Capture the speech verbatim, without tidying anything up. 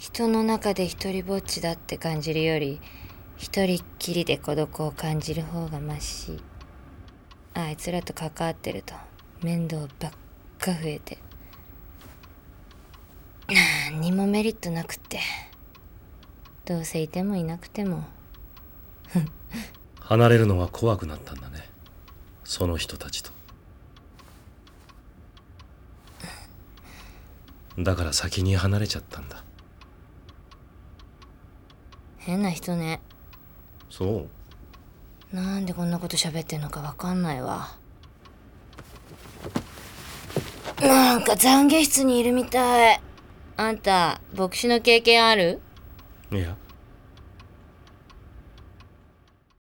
人の中で一人ぼっちだって感じるより一人っきりで孤独を感じる方がマシ。あいつらと関わってると面倒ばっか増えて何にもメリットなくって、どうせいてもいなくても離れるのが怖くなったんだね、その人たちと。だから先に離れちゃったんだ。 変な人ね。 そう。 なんでこんなこと喋ってんのかわかんないわ。なんか懺悔室にいるみたい。あんた牧師の経験ある？ いや。